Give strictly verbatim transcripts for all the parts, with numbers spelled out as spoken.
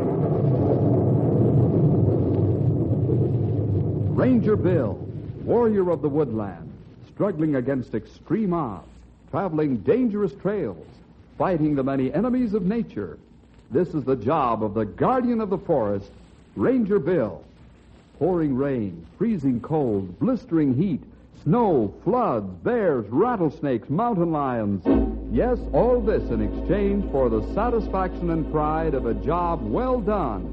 Ranger Bill, warrior of the woodland, struggling against extreme odds, traveling dangerous trails, fighting the many enemies of nature. This is the job of the guardian of the forest, Ranger Bill. Pouring rain, freezing cold, blistering heat, snow, floods, bears, rattlesnakes, mountain lions. Yes, all this in exchange for the satisfaction and pride of a job well done.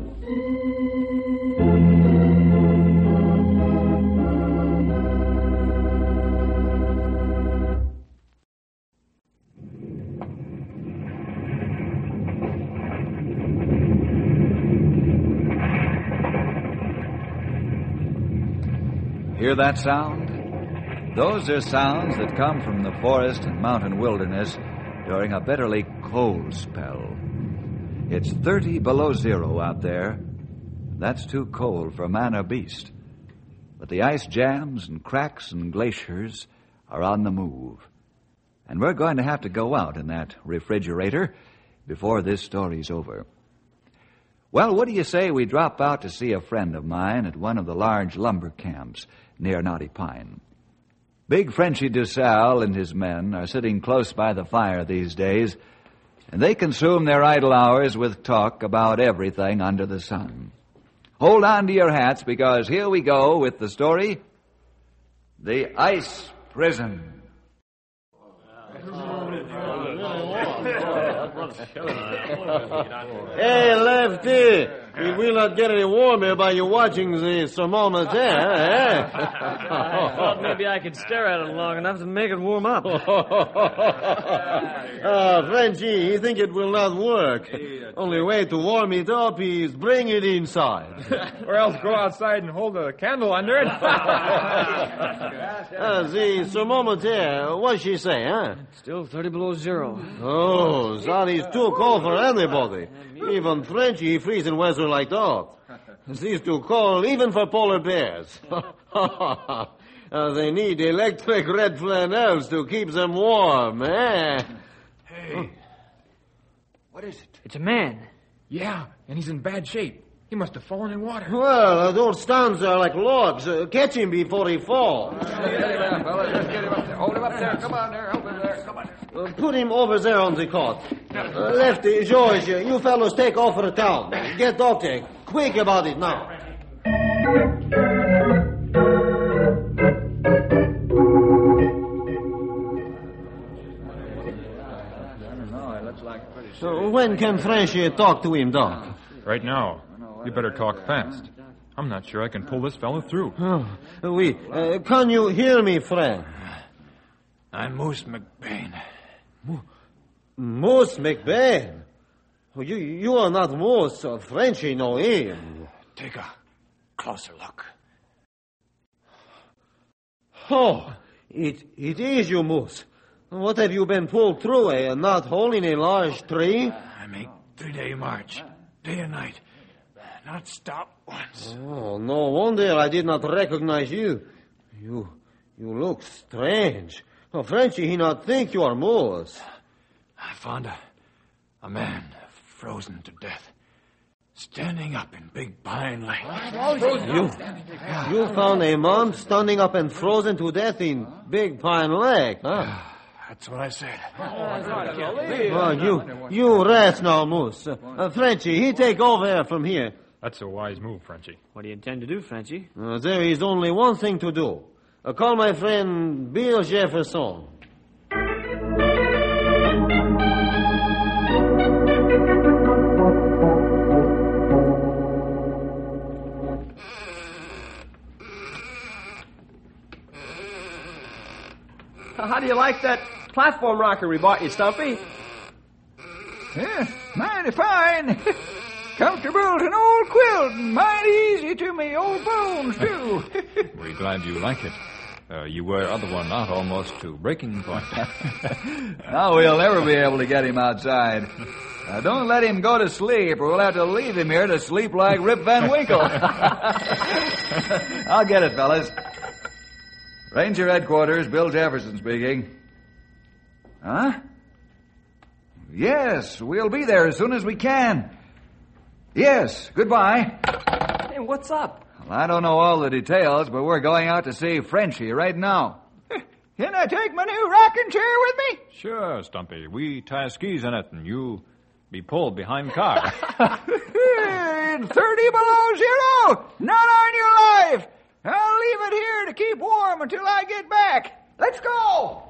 Hear that sound? Those are sounds that come from the forest and mountain wilderness during a bitterly cold spell. It's thirty below zero out there. That's too cold for man or beast. But the ice jams and cracks and glaciers are on the move. And we're going to have to go out in that refrigerator before this story's over. Well, what do you say we drop out to see a friend of mine at one of the large lumber camps near Knotty Pine? Big Frenchy DuSalle and his men are sitting close by the fire these days, and they consume their idle hours with talk about everything under the sun. Hold on to your hats, because here we go with the story, The Ice Prison. Hey, Lefty, we will not get any warmer by you watching the thermometer, eh? I thought maybe I could stare at it long enough to make it warm up. Ah, Frenchy, you think it will not work. Only way to warm it up is bring it inside. Or else go outside and hold a candle under it. uh, the thermometer, what's she say, huh? Still thirty below zero. Oh, that is too cold for anybody. Even Frenchy freezing weather like that. This is too cold even for polar bears. uh, they need electric red flannels to keep them warm, eh? Hey, what is it? It's a man. Yeah, and he's in bad shape. He must have fallen in water. Well, uh, don't stand there like logs. Uh, catch him before he falls. Get him up, fellas. Let's get him up there. Hold him up there. Come on there. Help him there. Come on. Uh, put him over there on the cot. Uh, Lefty, George, uh, you fellows take off for town. Get doctor. Quick about it now. So when can Frenchy talk to him, Doc? Right now. You better talk fast. I'm not sure I can pull this fellow through. Oh, oui. Uh, can you hear me, friend? I'm Moose McBain. Mo- Moose McBain? Oh, you, you are not Moose. Uh, Frenchy know him. Take a closer look. Oh, it, it is you, Moose. What have you been pulled through, a knot hole in a large tree? I make three-day march, day and night. Not stop once. Oh, no wonder I did not recognize you. You you look strange. Oh, Frenchy, he not think you are Moose. I found a, a man frozen to death, standing up in Big Pine Lake. You, you found a man standing up and frozen to death in Big Pine Lake, huh? That's what I said. Oh, you, you rest now, Moose. Uh, Frenchy, he take over from here. That's a wise move, Frenchy. What do you intend to do, Frenchy? Uh, there is only one thing to do. Uh, call my friend Bill Jefferson. How do you like that platform rocker we bought you, Stumpy? Yeah, mighty fine. Comfortable as an old quilt and mighty easy to me old bones, too. We're glad you like it. Uh, you wear other one out almost to breaking point. Now we'll never be able to get him outside. Now, don't let him go to sleep, or we'll have to leave him here to sleep like Rip Van Winkle. I'll get it, fellas. Ranger Headquarters, Bill Jefferson speaking. Huh? Yes, we'll be there as soon as we can. Yes, goodbye. Hey, what's up? Well, I don't know all the details, but we're going out to see Frenchie right now. Can I take my new rocking chair with me? Sure, Stumpy. We tie skis in it, and you be pulled behind car. thirty below zero! Not on your life! I'll leave it here to keep warm until I get back. Let's go!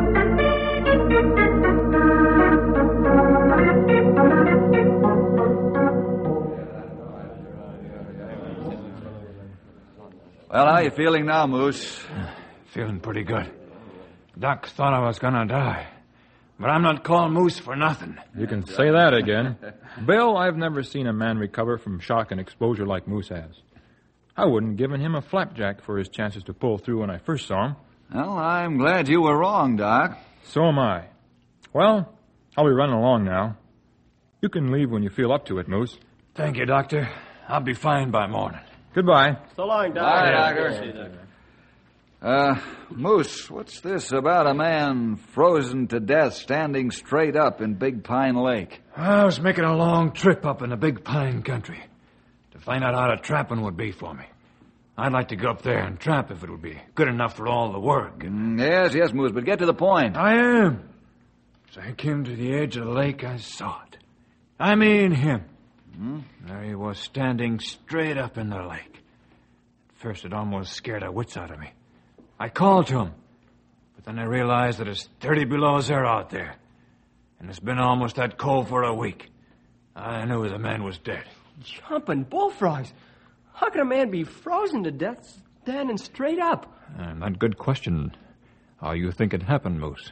Well, how are you feeling now, Moose? Feeling pretty good. Doc thought I was gonna die. But I'm not called Moose for nothing. You can say that again. Bill, I've never seen a man recover from shock and exposure like Moose has. I wouldn't given him a flapjack for his chances to pull through when I first saw him. Well, I'm glad you were wrong, Doc. So am I. Well, I'll be running along now. You can leave when you feel up to it, Moose. Thank you, Doctor. I'll be fine by morning. Goodbye. So long, Doc. Bye, Doctor. Uh, Moose, what's this about a man frozen to death standing straight up in Big Pine Lake? I was making a long trip up in the Big Pine country to find out how the trapping would be for me. I'd like to go up there and trap if it would be good enough for all the work. Mm, yes, yes, Moose, but get to the point. I am. As I came to the edge of the lake, I saw it. I mean him. Hmm? There he was, standing straight up in the lake. At first, it almost scared the wits out of me. I called to him, but then I realized that it's thirty below zero out there, and it's been almost that cold for a week. I knew the man was dead. Jumping bullfrogs. How can a man be frozen to death standing straight up? And that good question. How you think it happened, Moose?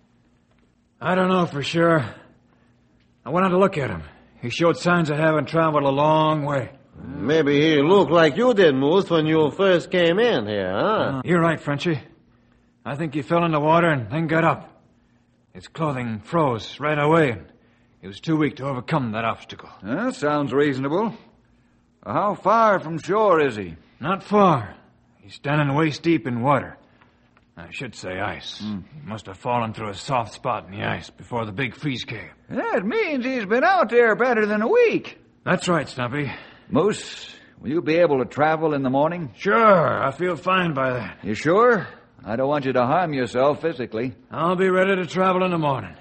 I don't know for sure. I went out to look at him. He showed signs of having traveled a long way. Maybe he looked like you did, Moose, when you first came in here, huh? Uh, you're right, Frenchie. I think he fell in the water and then got up. His clothing froze right away, and he was too weak to overcome that obstacle. That sounds reasonable. How far from shore is he? Not far. He's standing waist deep in water. I should say ice. Mm. He must have fallen through a soft spot in the ice before the big freeze came. That means he's been out there better than a week. That's right, Stumpy. Moose, will you be able to travel in the morning? Sure, I feel fine by that. You sure? I don't want you to harm yourself physically. I'll be ready to travel in the morning.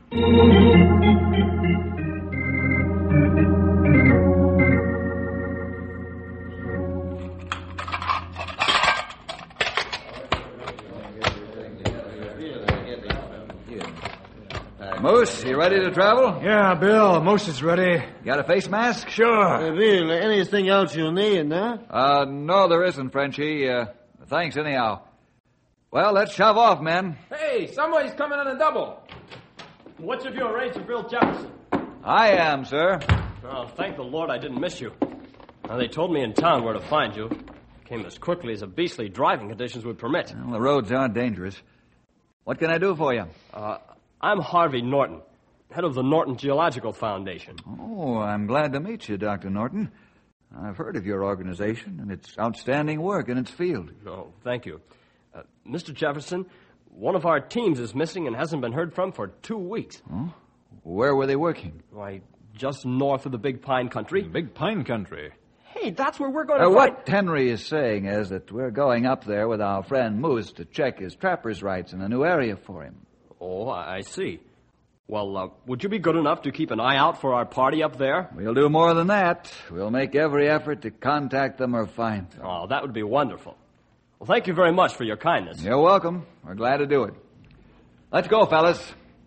Moose, you ready to travel? Yeah, Bill, Moose is ready. Got a face mask? Sure. Uh, Bill, anything else you need, huh? Uh, no, there isn't, Frenchie. Uh, thanks anyhow. Well, let's shove off, men. Hey, somebody's coming on a double. What's your view of Ranger Bill Jefferson? I am, sir. Oh, thank the Lord I didn't miss you. Now, they told me in town where to find you. Came as quickly as the beastly driving conditions would permit. Well, the roads aren't dangerous. What can I do for you? Uh, I'm Harvey Norton, head of the Norton Geological Foundation. Oh, I'm glad to meet you, Doctor Norton. I've heard of your organization and its outstanding work in its field. Oh, thank you. Uh, Mister Jefferson, one of our teams is missing and hasn't been heard from for two weeks. Oh? Where were they working? Why, just north of the Big Pine Country. Big Pine Country. Hey, that's where we're going to Uh, find... what Henry is saying is that we're going up there with our friend Moose to check his trapper's rights in a new area for him. Oh, I see. Well, uh, would you be good enough to keep an eye out for our party up there? We'll do more than that. We'll make every effort to contact them or find them. Oh, that would be wonderful. Well, thank you very much for your kindness. You're welcome. We're glad to do it. Let's go, fellas.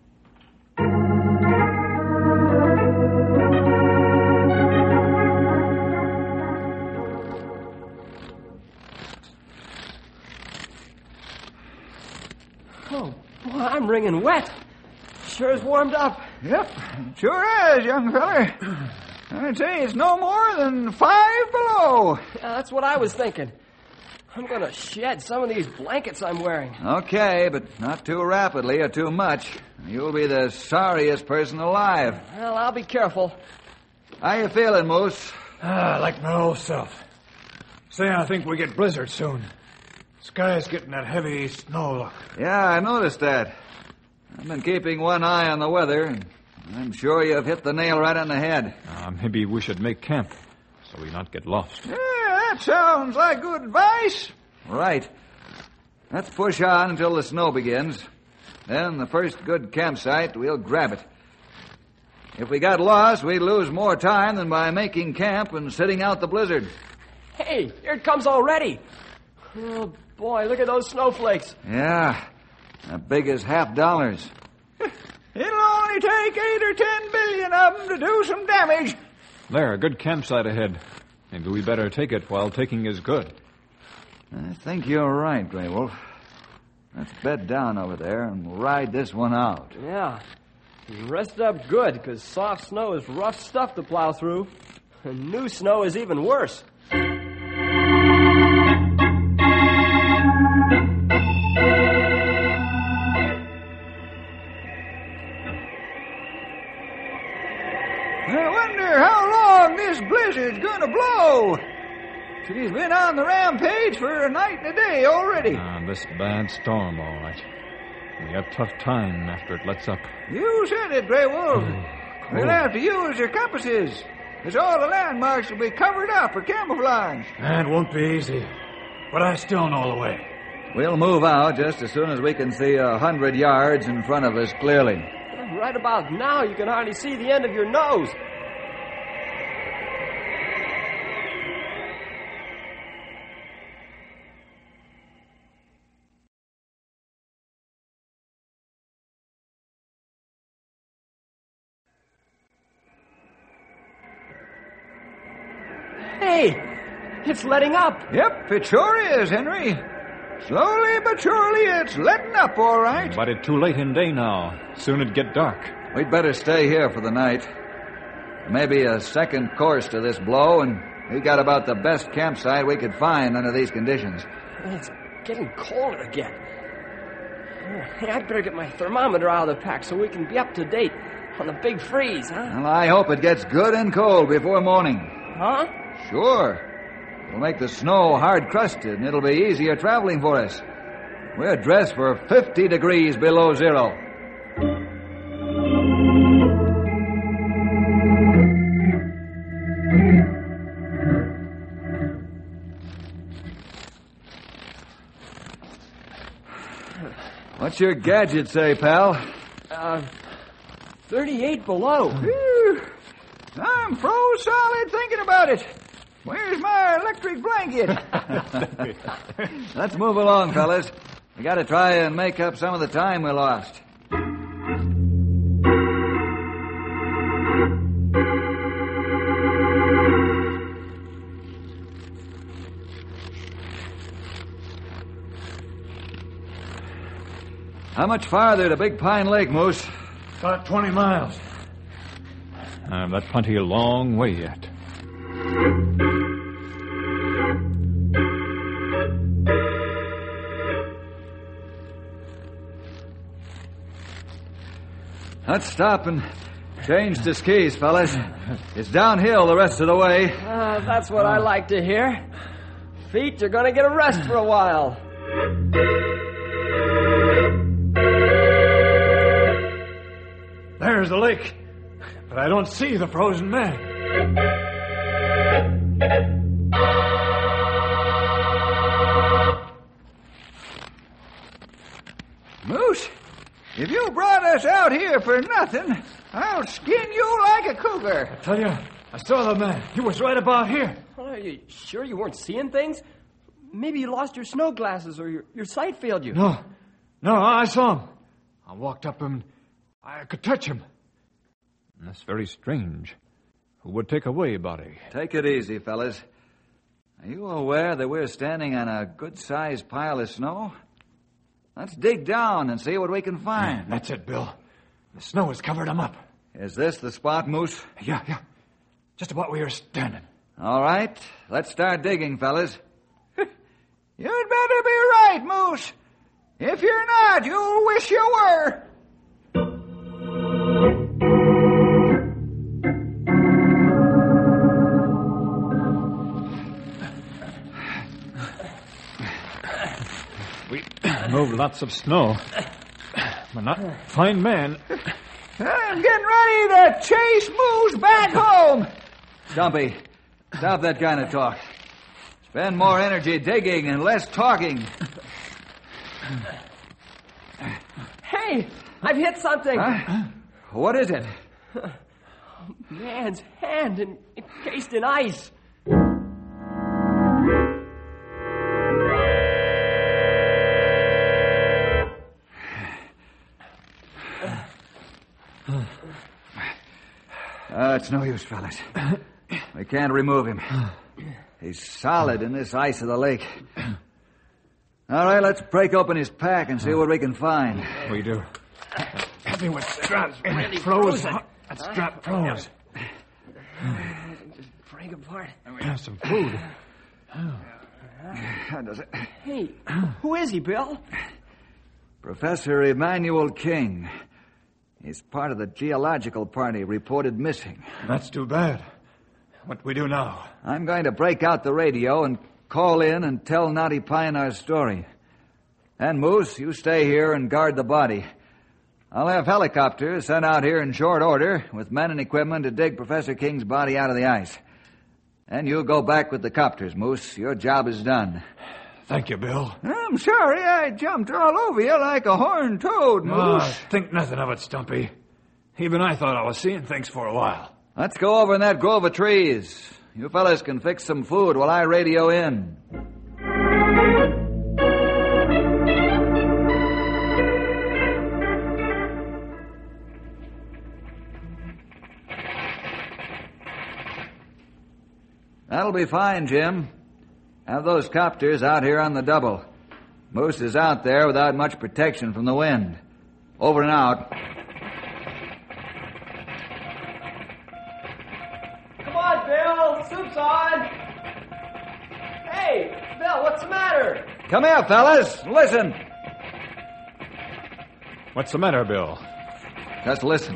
Oh, boy, I'm wringing wet. Sure is warmed up. Yep, sure is, young feller. I'd say it's no more than five below. Yeah, that's what I was thinking. I'm going to shed some of these blankets I'm wearing. Okay, but not too rapidly or too much. You'll be the sorriest person alive. Well, I'll be careful. How you feeling, Moose? Ah, like my old self. Say, I think we get blizzard soon. Sky's getting that heavy snow look. Yeah, I noticed that. I've been keeping one eye on the weather, and I'm sure you've hit the nail right on the head. Uh, maybe we should make camp so we not get lost. Yeah, that sounds like good advice. Right. Let's push on until the snow begins. Then the first good campsite, we'll grab it. If we got lost, we'd lose more time than by making camp and sitting out the blizzard. Hey, here it comes already. Oh, boy, look at those snowflakes. Yeah, as big as half dollars. It'll only take eight or ten billion of them to do some damage. There, a good campsite ahead. Maybe we better take it while taking is good. I think you're right, Grey Wolf. Let's bed down over there and ride this one out. Yeah. And rest up good, because soft snow is rough stuff to plow through. And new snow is even worse. I wonder how long this blizzard's gonna blow. She's been on the rampage for a night and a day already. Ah, this bad storm, all right. We have tough time after it lets up. You said it, Grey Wolf. Oh, We'll have to use your compasses, because all the landmarks will be covered up for camouflage. That won't be easy, but I still know the way. We'll move out just as soon as we can see a hundred yards in front of us clearly. Right about now, you can hardly see the end of your nose. Hey, it's letting up. Yep, it sure is, Henry. Slowly but surely, it's letting up all right. But it's too late in day now. Soon it'd get dark. We'd better stay here for the night. Maybe a second course to this blow, and we got about the best campsite we could find under these conditions. It's getting colder again. Hey, I'd better get my thermometer out of the pack so we can be up to date on the big freeze, huh? Well, I hope it gets good and cold before morning. Huh? Sure. It'll make the snow hard-crusted, and it'll be easier traveling for us. We're dressed for fifty degrees below zero. What's your gadget say, pal? Uh, thirty-eight below. Whew. I'm froze solid thinking about it. Where's my electric blanket? Let's move along, fellas. We got to try and make up some of the time we lost. How much farther to Big Pine Lake, Moose? About twenty miles. Uh, that's plenty a long way yet. Let's stop and change to skis, fellas. It's downhill the rest of the way. Uh, that's what I like to hear. Feet are going to get a rest for a while. There's the lake, but I don't see the frozen man. Moose, if you brought us out here for nothing, I'll skin you like a cougar. I tell you, I saw the man. He was right about here. Well, are you sure you weren't seeing things? Maybe you lost your snow glasses or your, your sight failed you. No, no, I saw him. I walked up him. I could touch him. That's very strange. Who would take away a body? Take it easy, fellas. Are you aware that we're standing on a good-sized pile of snow? Let's dig down and see what we can find. Yeah, that's it, Bill. The snow has covered him up. Is this the spot, Moose? Yeah, yeah. Just about where you're standing. All right. Let's start digging, fellas. You'd better be right, Moose. If you're not, you'll wish you were. We moved lots of snow, but not find man. I'm getting ready to chase Moose back home. Stumpy, stop that kind of talk. Spend more energy digging and less talking. Hey, I've hit something. Huh? What is it? Man's hand en- encased in ice. Uh, it's no use, fellas. We can't remove him. He's solid in this ice of the lake. All right, let's break open his pack and see what we can find. We do. Help me with strap. It froze. That strap froze. Just break apart. And we have some food. How does it? Hey, who is he, Bill? Professor Emmanuel King. He's part of the geological party reported missing. That's too bad. What we do now? I'm going to break out the radio and call in and tell Knotty Pine our story. And Moose, you stay here and guard the body. I'll have helicopters sent out here in short order with men and equipment to dig Professor King's body out of the ice. And you go back with the copters, Moose. Your job is done. Thank you, Bill. I'm sorry I jumped all over you like a horned toad, Moose. Oh, think nothing of it, Stumpy. Even I thought I was seeing things for a while. Let's go over in that grove of trees. You fellas can fix some food while I radio in. That'll be fine, Jim. Have those copters out here on the double. Moose is out there without much protection from the wind. Over and out. Come on, Bill. Soup's on. Hey, Bill, what's the matter? Come here, fellas. Listen. What's the matter, Bill? Just listen.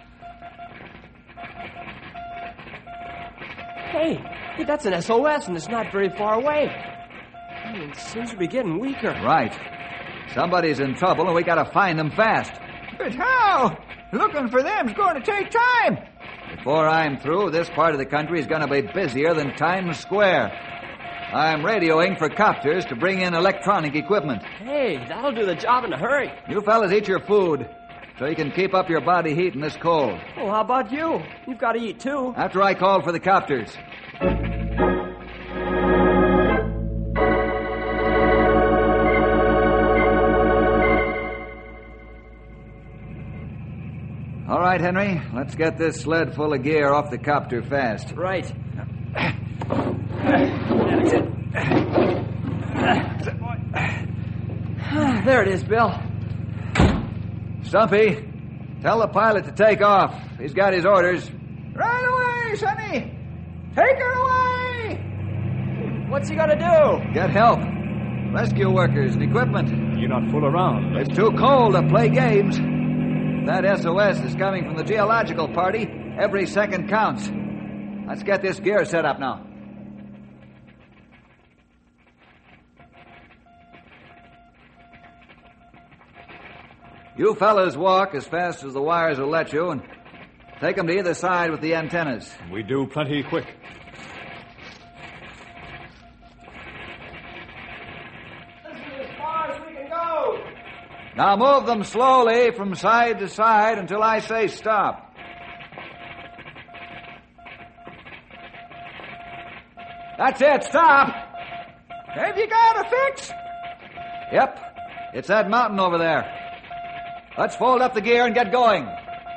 Hey, hey, that's an S O S, and it's not very far away. Hey, it seems to be getting weaker. Right. Somebody's in trouble, and we gotta find them fast. But how? Looking for them's going to take time. Before I'm through, this part of the country is gonna be busier than Times Square. I'm radioing for copters to bring in electronic equipment. Hey, that'll do the job in a hurry. You fellas eat your food so you can keep up your body heat in this cold. Well, how about you? You've got to eat, too. After I call for the copters. All right, Henry, let's get this sled full of gear off the copter fast. Right. There it is, Bill. Stumpy, tell the pilot to take off. He's got his orders. Right away, Sonny. Take her away. What's he gonna do? Get help. Rescue workers and equipment. You not fool around. It's too cold to play games. That S O S is coming from the geological party. Every second counts. Let's get this gear set up now. You fellas walk as fast as the wires will let you and take them to either side with the antennas. We do plenty quick. This is as far as we can go. Now move them slowly from side to side until I say stop. That's it, stop! Have you got a fix? Yep, it's that mountain over there. Let's fold up the gear and get going.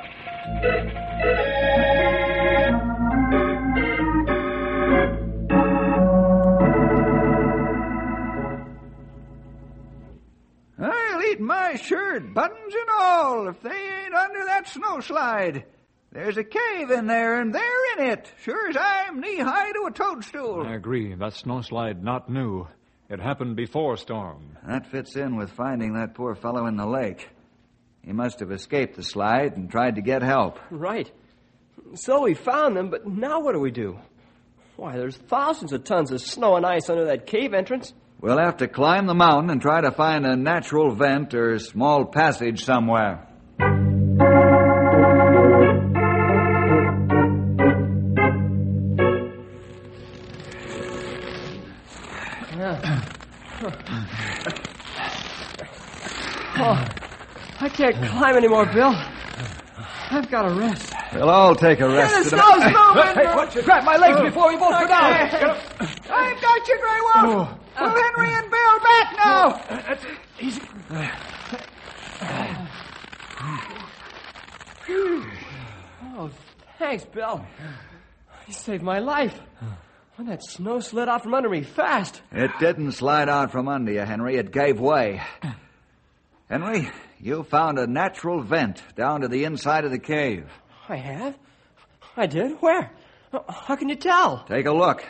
I'll eat my shirt, buttons and all, if they ain't under that snowslide. There's a cave in there, and they're in it, sure as I'm knee-high to a toadstool. I agree. That snowslide not new. It happened before storm. That fits in with finding that poor fellow in the lake. He must have escaped the slide and tried to get help. Right. So we found them, but now what do we do? Why, there's thousands of tons of snow and ice under that cave entrance. We'll have to climb the mountain and try to find a natural vent or small passage somewhere. Yeah. Oh, I can't climb anymore, Bill. I've got to rest. We'll all take a rest. Hey, the snow's moving! Hey, watch it. Grab my legs before we both go down. I've got you, Grey Wolf. Pull Henry and Bill back now. That's it. Easy. Oh, thanks, Bill. You saved my life. When that snow slid out from under me fast. It didn't slide out from under you, Henry. It gave way. Henry, you found a natural vent down to the inside of the cave. I have? I did? Where? How can you tell? Take a look.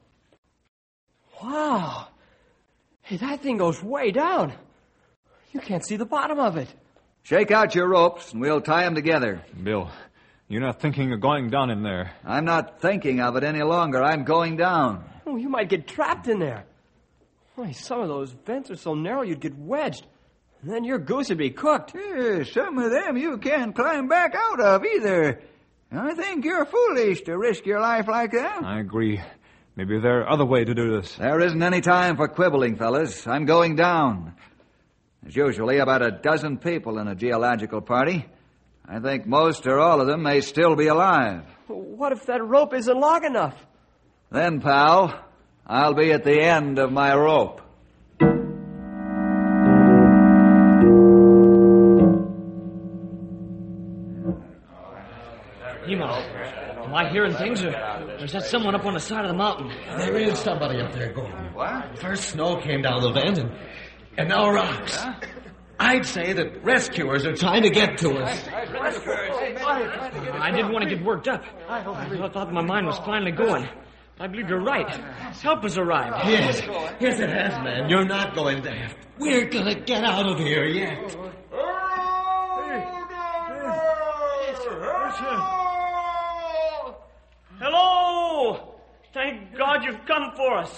Wow. Hey, that thing goes way down. You can't see the bottom of it. Shake out your ropes, and we'll tie them together. Bill, you're not thinking of going down in there. I'm not thinking of it any longer. I'm going down. Oh, you might get trapped in there. Why, some of those vents are so narrow you'd get wedged. And then your goose would be cooked. Yeah, some of them you can't climb back out of either. I think you're foolish to risk your life like that. I agree. Maybe there are other ways to do this. There isn't any time for quibbling, fellas. I'm going down. There's usually about a dozen people in a geological party. I think most or all of them may still be alive. What if that rope isn't long enough? Then, pal, I'll be at the end of my rope. Emo, am I hearing things, or, or is that someone up on the side of the mountain? There is somebody up there, Gordon. What? First snow came down the vent, and, and now rocks. Huh? I'd say that rescuers are trying to get to us. I didn't want to get worked up. I thought my mind was finally going. I believe you're right. Help has arrived. Yes, yes it has, man. You're not going there. We're gonna get out of here yet. Hello! Thank God you've come for us.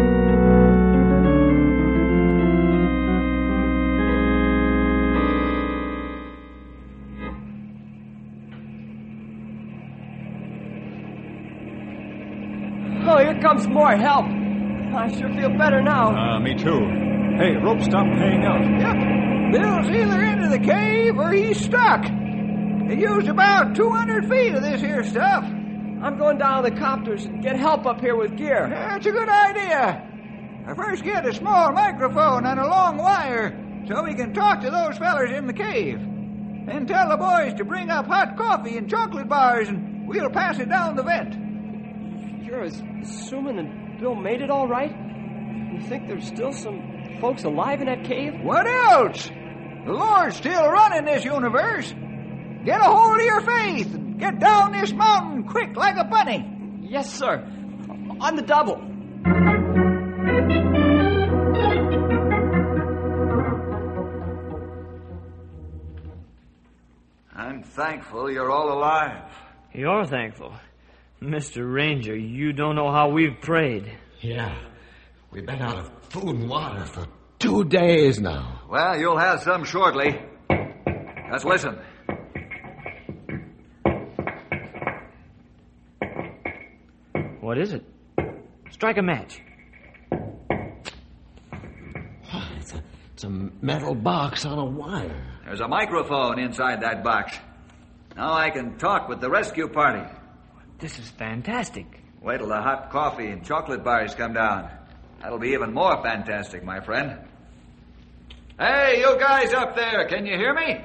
Oh, here comes more help. I sure feel better now. Ah, uh, me too. Hey, rope stopped paying out. Yep. Bill's either into the cave or he's stuck. He used about two hundred feet of this here stuff. I'm going down to the copters and get help up here with gear. That's a good idea. I first get a small microphone on a long wire so we can talk to those fellers in the cave. Then tell the boys to bring up hot coffee and chocolate bars, and we'll pass it down the vent. You're assuming that Bill made it all right? You think there's still some folks alive in that cave? What else? The Lord's still running this universe. Get a hold of your faith and get down this mountain quick like a bunny. Yes, sir. On the double. I'm thankful you're all alive. You're thankful. Mister Ranger, you don't know how we've prayed. Yeah. We've been out of food and water for two days now. Well, you'll have some shortly. Just listen. What is it? Strike a match. It's a, it's a metal box on a wire. There's a microphone inside that box. Now I can talk with the rescue party. This is fantastic. Wait till the hot coffee and chocolate bars come down. That'll be even more fantastic, my friend. Hey, you guys up there, can you hear me?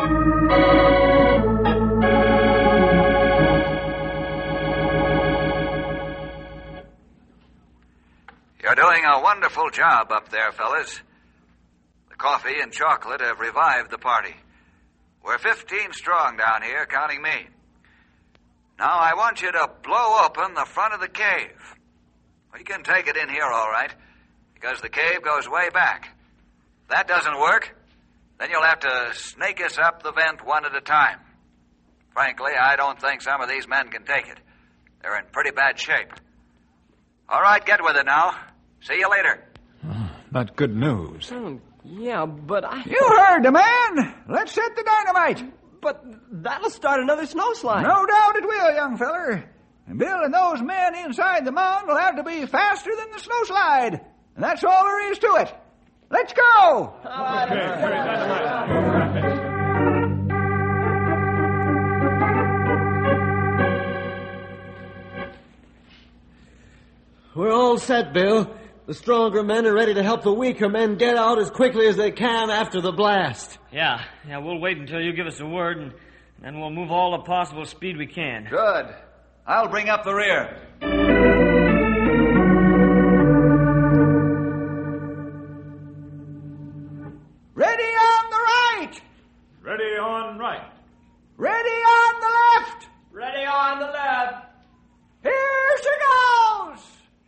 You're doing a wonderful job up there, fellas. The coffee and chocolate have revived the party. We're fifteen strong down here, counting me. Now I want you to blow open the front of the cave. We can take it in here all right, because the cave goes way back. If that doesn't work, then you'll have to snake us up the vent one at a time. Frankly, I don't think some of these men can take it. They're in pretty bad shape. All right, get with it now. See you later. Oh, not good news. Oh, yeah, but I... You heard the man. Let's set the dynamite. But that'll start another snowslide. No doubt it will, young feller. And Bill and those men inside the mound will have to be faster than the snowslide. And that's all there is to it. Let's go! Okay, that's right. We're all set, Bill. The stronger men are ready to help the weaker men get out as quickly as they can after the blast. Yeah, yeah, we'll wait until you give us a word, and then we'll move all the possible speed we can. Good. I'll bring up the rear. Ready on the right! Ready on right. Ready on the left! Ready on the left. Here she goes!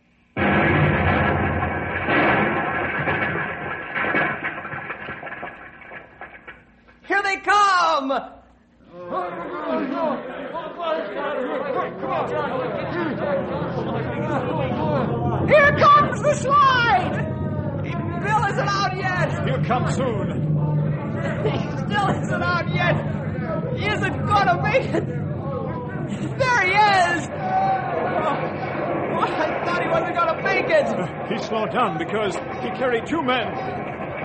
Here they come! Here comes the slide! Bill isn't out yet! He'll come soon. He still isn't out yet! He isn't gonna make it! There he is! Oh, I thought he wasn't gonna make it! He slowed down because he carried two men.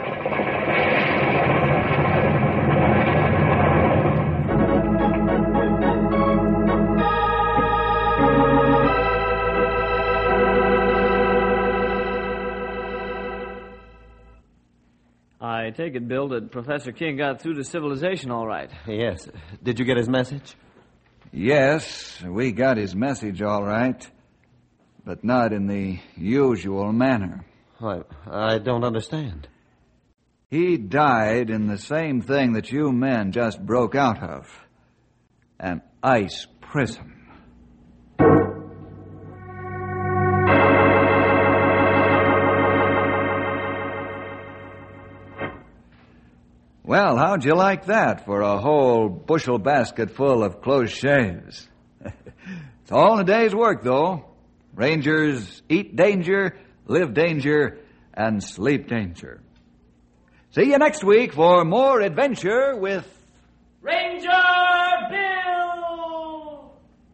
I take it, Bill, that Professor King got through to civilization all right. Yes. Did you get his message? Yes, we got his message all right, but not in the usual manner. I, I don't understand. He died in the same thing that you men just broke out of. An ice prison. Well, how'd you like that for a whole bushel basket full of close shaves? It's all in a day's work, though. Rangers eat danger, live danger, and sleep danger. See you next week for more adventure with Ranger Bill!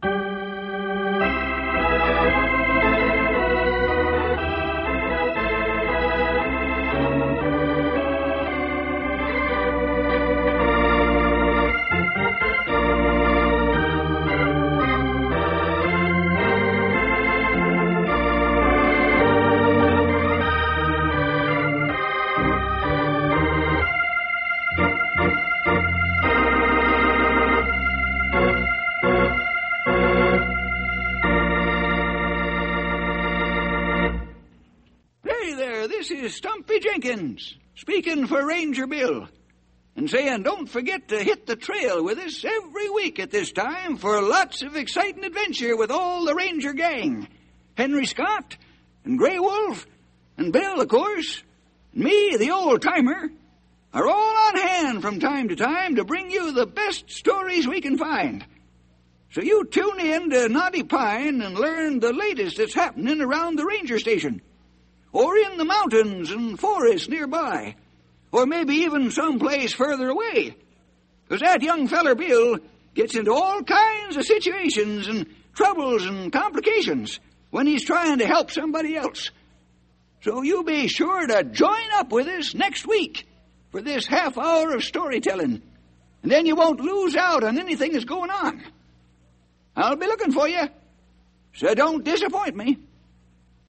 This is Stumpy Jenkins, speaking for Ranger Bill, and saying don't forget to hit the trail with us every week at this time for lots of exciting adventure with all the Ranger gang. Henry Scott, and Grey Wolf, and Bill, of course, and me, the old-timer, are all on hand from time to time to bring you the best stories we can find. So you tune in to Knotty Pine and learn the latest that's happening around the ranger station, or in the mountains and forests nearby, or maybe even someplace further away. Because that young feller Bill gets into all kinds of situations and troubles and complications when he's trying to help somebody else. So you be sure to join up with us next week for this half hour of storytelling, and then you won't lose out on anything that's going on. I'll be looking for you, so don't disappoint me.